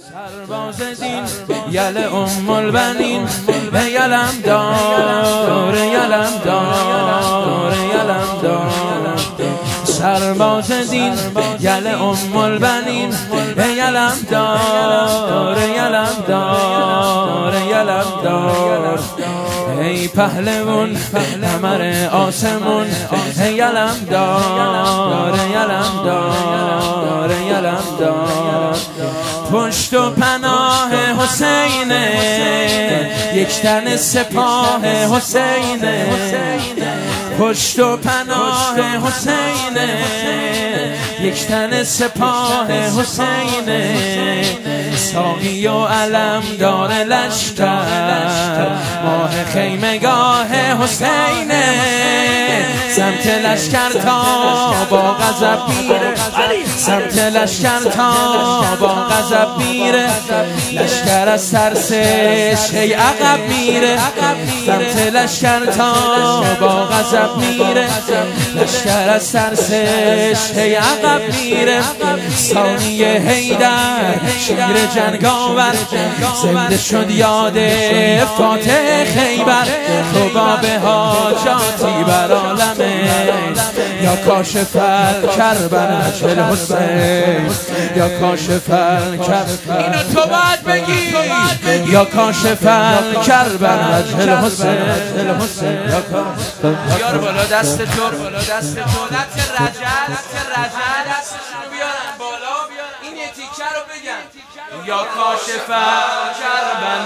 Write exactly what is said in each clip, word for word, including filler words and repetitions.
سرباز دین یل ام البنین یلم دار یلم دار یلم دار سرباز دین یل ام البنین یلم دار یلم دار یلم دار ای پهلوان قمر آسمون یلم دار یلم دار یلم دار پشت و پناه حسینه یک تن سپاه حسینه پشت و پناه حسینه یک تن سپاه حسینه ساقی و علم دار لشکر ماه خیمگاه حسینه سمت لشکر تا با غضب میره سمت لشکر تا با غضب میره لشکر از ترسش هی عقب میره سمت لشکر تا با غضب میره لشکر از ترسش هی عقب میره ثانی حیدر شیر جنگاور زنده شد یاد فاتح خیبر تو باب حاجاتی بر عالمه یا کاشف الکربن چل حسین یا کاشف الکربن اینو تو باید بگی یا کاشف الکربن چل حسین بیار بالا دست تو بالا دست تو دست رجل رجل دستشونو بیارن بالا این یه تیکه رو بگم یا کاشف الکربن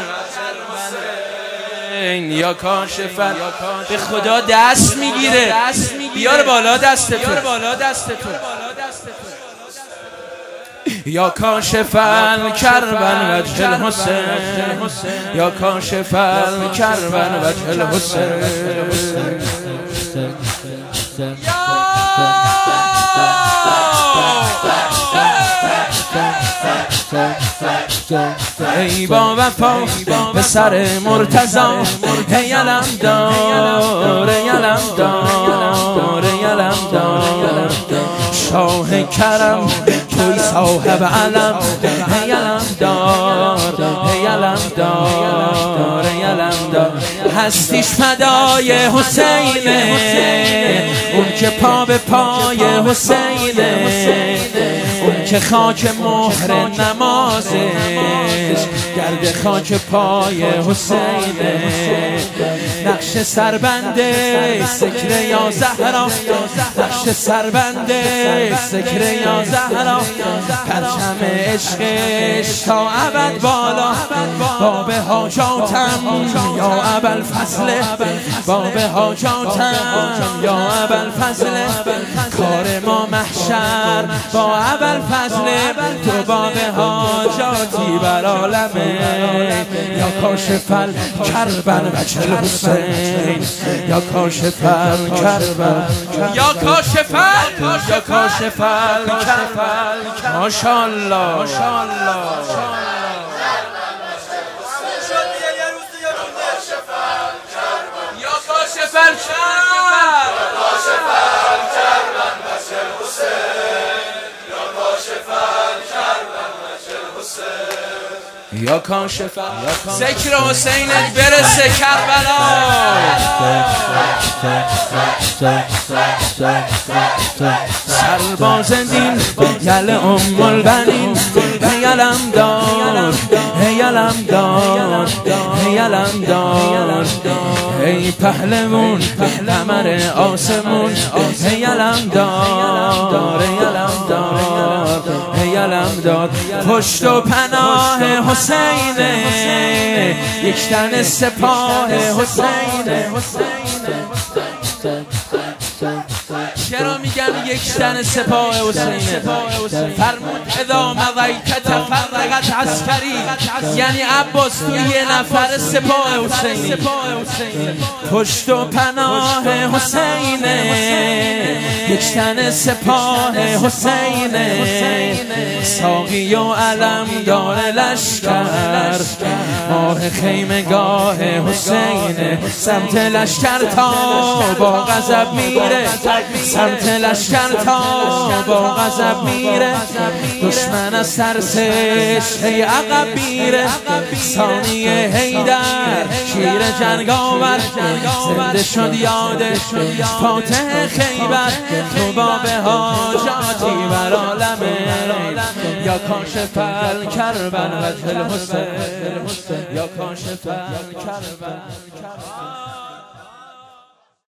یا کاشف به خدا دست میگیره بیار بالا دست تو یا کاشف الکربن وجه الحسین یا کاشف الکربن وجه الحسین ای با وفا به سر مرتضا یلم دار یلم دار یلم دار شاه کرم توی صاحب علم یلم دار یلم دار یلم دار هستیش فدای حسینه اون که پا به پای حسینه اون که خاک مهر نمازش گرد خاک پای حسینه نقش سربنده سکره یا زهرا نقش سربنده سکره یا زهرا پرچم عشقش تا ابد بالا باب حاجاتم یا ابوالفضل باب حاجاتم یا ابوالفضل کار ما محشر با ابوالفضل تو باب حاجاتی بر عالمه یا کاشف الکربن وجه الحسین یا کاشف الکربن یا کاشف یا کاشف الکربن ماشاءالله ماشاءالله یا کاشف یا کاشف ذکر حسینت برسه کربلا سرباز دین یل ام البنین یلم دار یلم دار یلم دار ای پهلوان قمر آسمون یلم دار یلم دار یلم دار پشت و پناه حسینه یک تن سپاه حسینه چرا میگم یک تن سپاه حسینه فرمود اذا مضیت تفرقت عسکری یعنی عباس تو یه نفر سپاه حسینه پشت و پناه حسینه یک تن سپاه حسینه ساقی و علم دار لشکر ماه خیمگاه حسینه سمت لشکر تا با غضب میره سمت لشکر تا با غضب میره، دشمن از ترسش هی عقب میره. ثانیه حیدر شیر جنگاور زنده شد یادش فاتح خیبر. تو باب حاجاتی بر عالمه یا کاشف الکربل وجه الحسین، یا کاشف الکربل.